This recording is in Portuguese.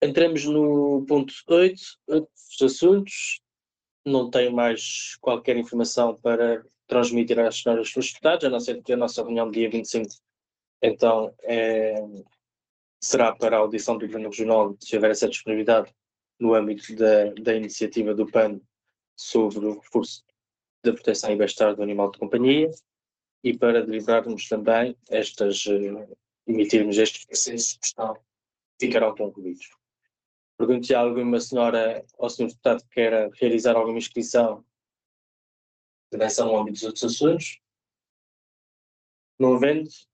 Entramos no ponto 8, outros assuntos. Não tenho mais qualquer informação para transmitir às senhoras deputadas, a não ser que a nossa reunião do dia 25, então, será para a audição do Governo Regional, se houver essa disponibilidade, no âmbito da iniciativa do PAN sobre o reforço da proteção e bem-estar do animal de companhia, e para deliberarmos também emitirmos estes processos que ficarão concluídos. Pergunto se há alguma senhora ou senhor deputado que queira realizar alguma inscrição de menção no âmbito dos outros assuntos. Não havendo,